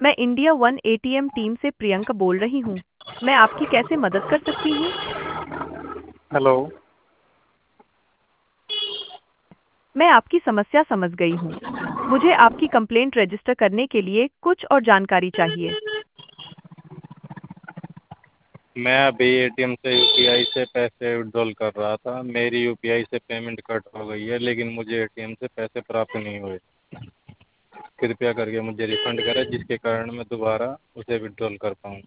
मैं India One ATM team से प्रियंका बोल रही हूँ। मैं आपकी कैसे मदद कर सकती हूँ? हेलो। मैं आपकी समस्या समझ गई हूँ। मुझे आपकी कंप्लेंट रजिस्टर करने के लिए कुछ और जानकारी चाहिए। मैं अभी एटीएम से यूपीआई से पैसे विड्रॉल कर रहा था। मेरी यूपीआई से पेमेंट कट हो गई है, लेकिन मुझे एटीएम से पैसे प्राप्त नहीं हुए। कृपया करके मुझे रिफंड करें, जिसके कारण मैं दोबारा उसे विड्रॉल कर पाऊँ।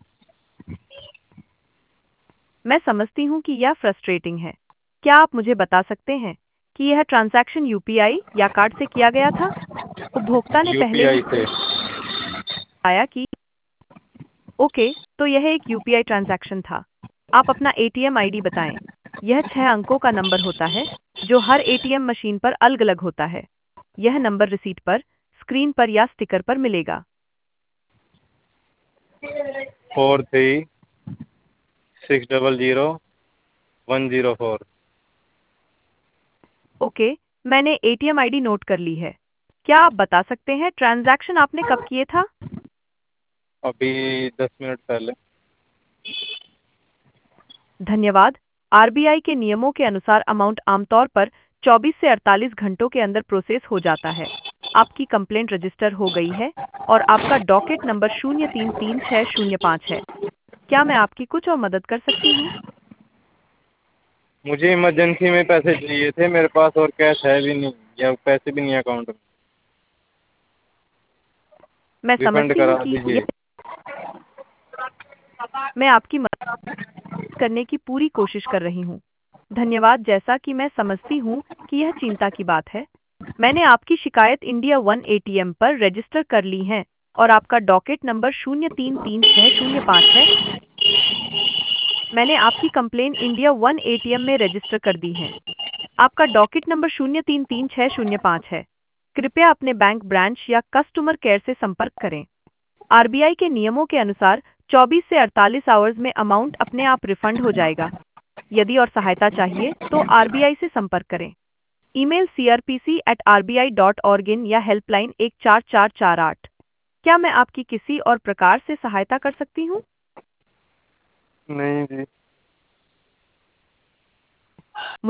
मैं समझती हूँ कि यह फ्रस्ट्रेटिंग है। क्या आप मुझे बता सकते हैं कि यह ट्रांजैक्शन यूपीआई या कार्ड से किया गया था? उपभोक्ता ने पहले ही यूपीआई से। बताया कि ओके, तो यह एक यूपीआई ट्रांजैक्शन था। आप अपना एटीएम आईडी बताएं। यह 6 अंकों का नंबर होता है, जो हर एटीएम मशीन पर अलग-अलग होता है। यह नंबर रिसीट पर, स्क्रीन पर या स्टिकर पर मिलेगा। 43600104। ओके, मैंने एटीएम आईडी नोट कर ली है। क्या आप बता सकते हैं ट्रांजैक्शन आपने कब किए था? अभी 10 मिनट पहले। धन्यवाद। आरबीआई के नियमों के अनुसार अमाउंट आमतौर पर 24 से 48 घंटों के अंदर प्रोसेस हो जाता है। आपकी कंप्लेंट रजिस्टर हो गई है और आपका डॉकेट नंबर 033605 है। क्या मैं आपकी कुछ और मदद कर सकती हूँ? मुझे इमरजेंसी में पैसे चाहिए थे, मेरे पास और कैश है भी नहीं, या पैसे भी नहीं अकाउंट में। मैं रिफंड समझती हूँ करा कि दीजिए। मैं आपकी मदद करने की पूरी कोशिश कर रही हूँ। धन्यवाद। जैसा कि मैं समझती हूँ कि यह चिंता की बात है, मैंने आपकी शिकायत इंडिया वन एटीएम पर रजिस्टर कर ली है और आपका डॉकेट नंबर 033605 है। मैंने आपकी कंप्लेन इंडिया वन एटीएम में रजिस्टर कर दी है। आपका डॉकेट नंबर 033605 है। कृपया अपने बैंक ब्रांच या कस्टमर केयर से संपर्क करें। आरबीआई के नियमों के अनुसार 24 से 48 आवर्स में अमाउंट अपने आप रिफंड हो जाएगा। यदि और सहायता चाहिए तो आरबीआई से संपर्क करें। ईमेल crpc@rbi.org या हेल्पलाइन 14448। क्या मैं आपकी किसी और प्रकार से सहायता कर सकती हूँ? नहीं जी।